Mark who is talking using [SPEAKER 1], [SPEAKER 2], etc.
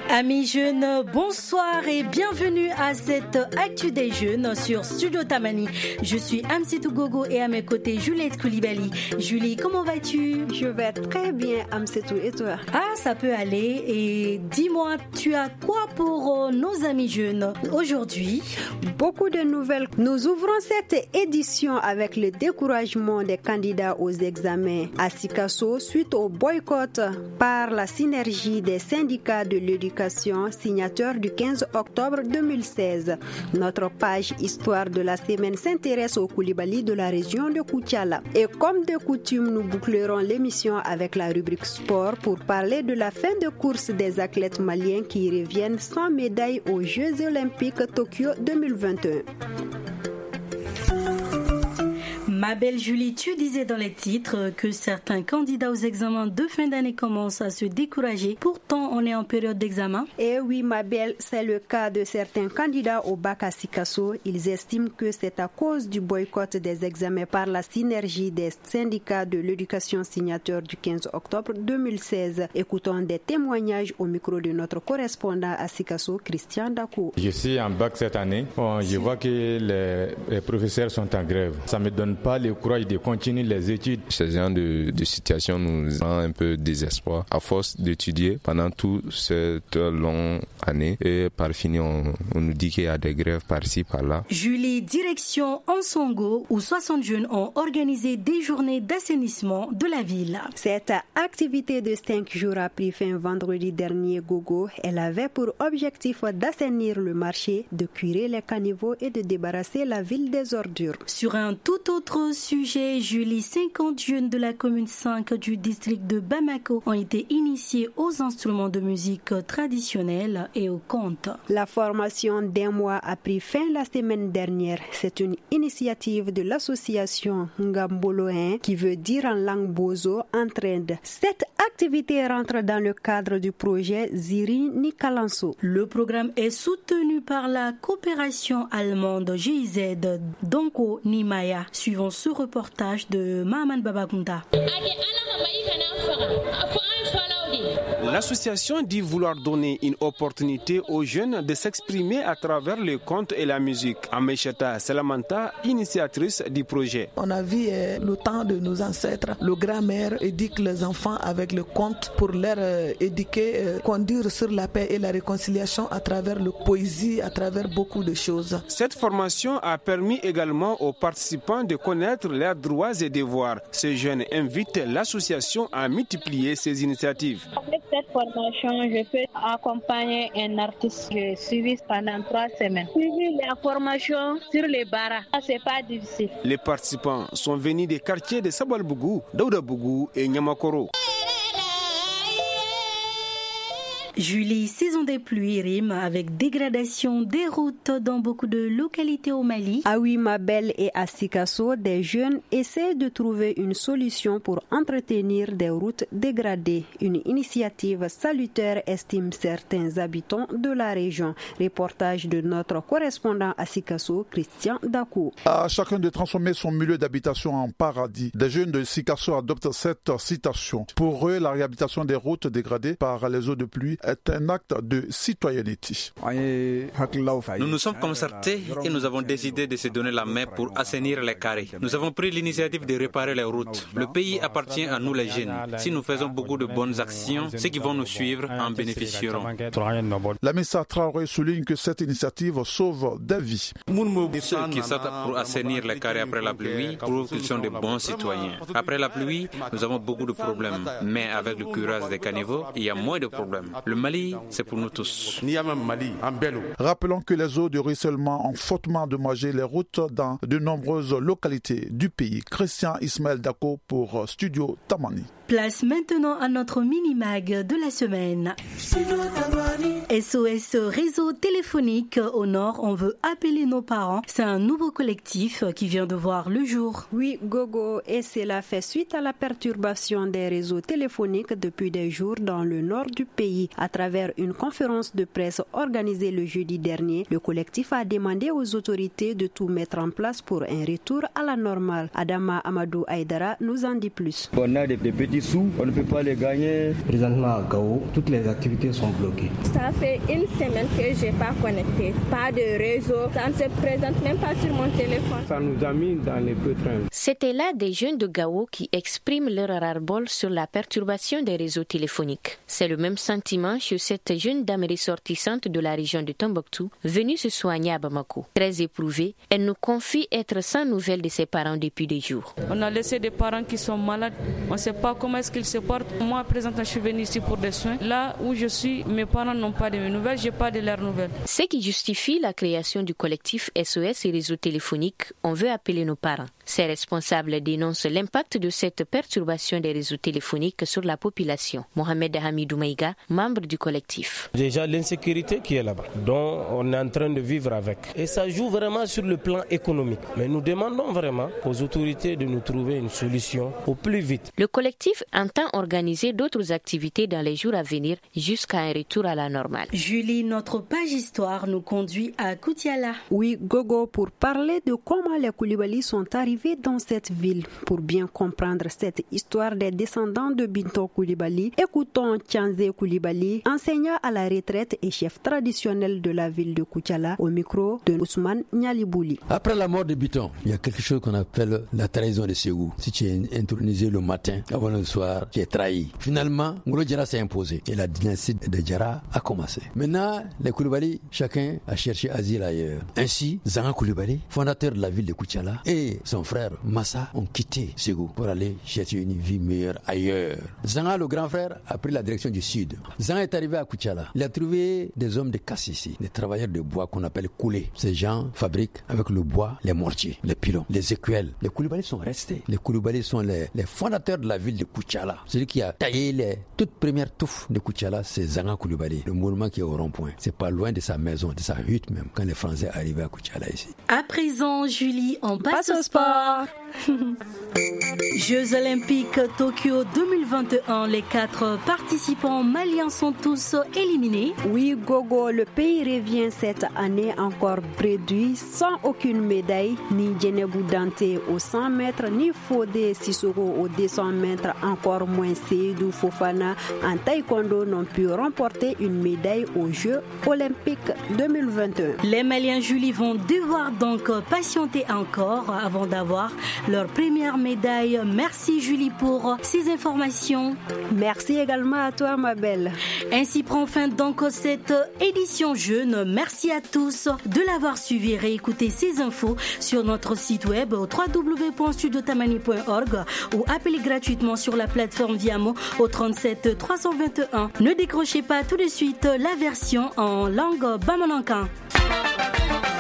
[SPEAKER 1] Amis jeunes, bonsoir et bienvenue à cette Actu des jeunes sur Studio Tamani. Je suis Amsetou Gogo et à mes côtés Juliette Koulibaly. Julie, comment vas-tu?
[SPEAKER 2] Je vais très bien, Amsetou, et toi?
[SPEAKER 1] Ah, ça peut aller. Et dis-moi, tu as quoi pour nos amis jeunes aujourd'hui?
[SPEAKER 2] Beaucoup de nouvelles. Nous ouvrons cette édition avec le découragement des candidats aux examens à Sikasso suite au boycott par la synergie des syndicats de l'éducation, signature du 15 octobre 2016. Notre page Histoire de la semaine s'intéresse aux Koulibaly de la région de Koutiala. Et comme de coutume, nous bouclerons l'émission avec la rubrique sport pour parler de la fin de course des athlètes maliens qui reviennent sans médaille aux Jeux olympiques Tokyo 2021.
[SPEAKER 1] Ma belle Julie, tu disais dans les titres que certains candidats aux examens de fin d'année commencent à se décourager. Pourtant, on est en période d'examen.
[SPEAKER 2] Eh oui, ma belle, c'est le cas de certains candidats au bac à Sikasso. Ils estiment que c'est à cause du boycott des examens par la synergie des syndicats de l'éducation signature du 15 octobre 2016. Écoutons des témoignages au micro de notre correspondant à Sikasso, Christian Dakou.
[SPEAKER 3] Je suis en bac cette année. Je vois que les professeurs sont en grève. Ça me donne pas le courage de continuer les études.
[SPEAKER 4] Ce genre de situation nous rend un peu désespoir. À force d'étudier pendant toute cette longue année et par finir on nous dit qu'il y a des grèves par-ci par-là.
[SPEAKER 1] Julie, direction Ansongo où 60 jeunes ont organisé des journées d'assainissement de la ville.
[SPEAKER 2] Cette activité de 5 jours a pris fin vendredi dernier, Gogo. Elle avait pour objectif d'assainir le marché, de curer les caniveaux et de débarrasser la ville des ordures.
[SPEAKER 1] Sur un tout autre sujet, Julie, 50 jeunes de la commune 5 du district de Bamako ont été initiés aux instruments de musique traditionnels et aux contes.
[SPEAKER 2] La formation d'un mois a pris fin la semaine dernière. C'est une initiative de l'association Ngamboloen qui veut dire en langue bozo entraide. Cette activité rentre dans le cadre du projet Ziri Nikalanso.
[SPEAKER 1] Le programme est soutenu par la coopération allemande GIZ Donko Nimaya. Suivant ce reportage de Maman Babagunda.
[SPEAKER 5] L'association dit vouloir donner une opportunité aux jeunes de s'exprimer à travers les contes et la musique. Ameshata Salamanta, initiatrice du projet.
[SPEAKER 6] On a vu le temps de nos ancêtres, le grand-mère éduque les enfants avec le conte pour leur éduquer, conduire sur la paix et la réconciliation à travers la poésie, à travers beaucoup de choses.
[SPEAKER 5] Cette formation a permis également aux participants de connaître leurs droits et devoirs. Ces jeunes invitent l'association à multiplier ces initiatives.
[SPEAKER 7] Avec cette formation, je peux accompagner un artiste. J'ai suivi pendant 3 semaines. J'ai suivi la formation sur les baras. C'est pas difficile.
[SPEAKER 5] Les participants sont venus des quartiers de Sabalbougou, Daoudabougou et Nyamakoro.
[SPEAKER 1] Julie, saison des pluies rime avec dégradation des routes dans beaucoup de localités au Mali.
[SPEAKER 2] Ah oui, ma belle, et à Sikasso, des jeunes essaient de trouver une solution pour entretenir des routes dégradées. Une initiative salutaire, estiment certains habitants de la région. Reportage de notre correspondant à Sikasso, Christian Dakou.
[SPEAKER 8] À chacun de transformer son milieu d'habitation en paradis. Des jeunes de Sikasso adoptent cette citation. Pour eux, la réhabilitation des routes dégradées par les eaux de pluie est un acte de citoyenneté.
[SPEAKER 9] Nous nous sommes concertés et nous avons décidé de se donner la main pour assainir les carrés. Nous avons pris l'initiative de réparer les routes. Le pays appartient à nous les jeunes. Si nous faisons beaucoup de bonnes actions, ceux qui vont nous suivre en bénéficieront.
[SPEAKER 8] La Messa Traoré souligne que cette initiative sauve des vies.
[SPEAKER 9] Ceux qui sortent pour assainir les carrés après la pluie prouvent qu'ils sont de bons citoyens. Après la pluie, nous avons beaucoup de problèmes. Mais avec le curage des caniveaux, il y a moins de problèmes. Le Mali, c'est pour nous tous.
[SPEAKER 8] Rappelons que les eaux de ruissellement ont fortement endommagé les routes dans de nombreuses localités du pays. Christian Ismaël Dako pour Studio Tamani.
[SPEAKER 1] Place maintenant à notre mini-mag de la semaine. SOS réseau téléphonique au nord, on veut appeler nos parents. C'est un nouveau collectif qui vient de voir le jour.
[SPEAKER 2] Oui, Gogo, et cela fait suite à la perturbation des réseaux téléphoniques depuis des jours dans le nord du pays. À travers une conférence de presse organisée le jeudi dernier, le collectif a demandé aux autorités de tout mettre en place pour un retour à la normale. Adama Amadou Aïdara nous en dit plus.
[SPEAKER 10] On a des petits sous, on ne peut pas les gagner.
[SPEAKER 11] Présentement à Gao, toutes les activités
[SPEAKER 10] connectivité sont bloquées.
[SPEAKER 11] Ça fait une semaine que je n'ai pas connecté. Pas de réseau. Ça ne se présente même pas sur mon téléphone.
[SPEAKER 10] Ça nous a mis dans les pétrins.
[SPEAKER 12] C'était là des jeunes de Gao qui expriment leur ras-le-bol sur la perturbation des réseaux téléphoniques. C'est le même sentiment chez cette jeune dame ressortissante de la région de Tombouctou, venue se soigner à Bamako. Très éprouvée, elle nous confie être sans nouvelles de ses parents depuis des jours.
[SPEAKER 13] On a laissé des parents qui sont malades. On ne sait pas comment est-ce qu'ils se portent. Moi, à présent, je suis venue ici pour des soins. Là où je suis, mes parents n'ont pas de mes nouvelles, je n'ai pas de leurs nouvelles.
[SPEAKER 12] Ce qui justifie la création du collectif SOS et réseaux téléphoniques, on veut appeler nos parents. Ces responsables dénoncent l'impact de cette perturbation des réseaux téléphoniques sur la population. Mohamed Hamidou Maïga, membre du collectif.
[SPEAKER 14] Déjà l'insécurité qui est là-bas, dont on est en train de vivre avec. Et ça joue vraiment sur le plan économique. Mais nous demandons vraiment aux autorités de nous trouver une solution au plus vite.
[SPEAKER 12] Le collectif entend organiser d'autres activités dans les jours à venir jusqu'à un retour à la normale.
[SPEAKER 1] Julie, notre page histoire nous conduit à Koutiala.
[SPEAKER 2] Oui, Gogo, pour parler de comment les Koulibaly sont arrivés dans cette ville. Pour bien comprendre cette histoire des descendants de Bintou Koulibaly, écoutons Tianzé Koulibaly, enseignant à la retraite et chef traditionnel de la ville de Koutiala, au micro de Ousmane Nyalibouli.
[SPEAKER 15] Après la mort de Bintou, il y a quelque chose qu'on appelle la trahison de Ségou. Si tu es intronisé le matin, avant le soir, tu es trahi. Finalement, Ngolo Diarra s'est imposé et la dynastie de Diarra a commencé. Maintenant, les Koulibaly, chacun a cherché asile ailleurs. Ainsi, Zanga Koulibaly, fondateur de la ville de Koutiala, et son frère Massa ont quitté Ségou pour aller chercher une vie meilleure ailleurs. Zanga, le grand frère, a pris la direction du sud. Zanga est arrivé à Koutiala. Il a trouvé des hommes de casse ici, des travailleurs de bois qu'on appelle coulés. Ces gens fabriquent avec le bois les mortiers, les pilons, les écuelles. Les Koulibaly sont restés. Les Koulibaly sont les fondateurs de la ville de Koutiala. Celui qui a taillé les toutes premières touffes de Koutiala, c'est Zanga Koulibaly, le monument qui est au rond-point. C'est pas loin de sa maison, de sa hutte même, quand les Français arrivaient à Koutiala ici.
[SPEAKER 1] À présent, Julie, on passe au sport. Jeux Olympiques Tokyo 2021, les 4 participants maliens sont tous éliminés.
[SPEAKER 2] Oui, Gogo, le pays revient cette année encore réduit, sans aucune médaille, ni Djenebou Dante aux 100 mètres, ni Fodé Sissoko aux 200 mètres, encore moins Seydou Fofana en taekwondo n'ont pu remporter une médaille aux Jeux Olympiques 2021.
[SPEAKER 1] Les Maliens, Julie, vont devoir donc patienter encore avant d'avoir leur première médaille. Merci Julie pour ces informations.
[SPEAKER 2] Merci également à toi ma belle.
[SPEAKER 1] Ainsi prend fin donc cette édition jeune. Merci à tous de l'avoir suivi. Réécoutez ces infos sur notre site web au www.studiotamani.org ou appelez gratuitement sur la plateforme Viamo au 37 321. Ne décrochez pas tout de suite la version en langue bamanankan.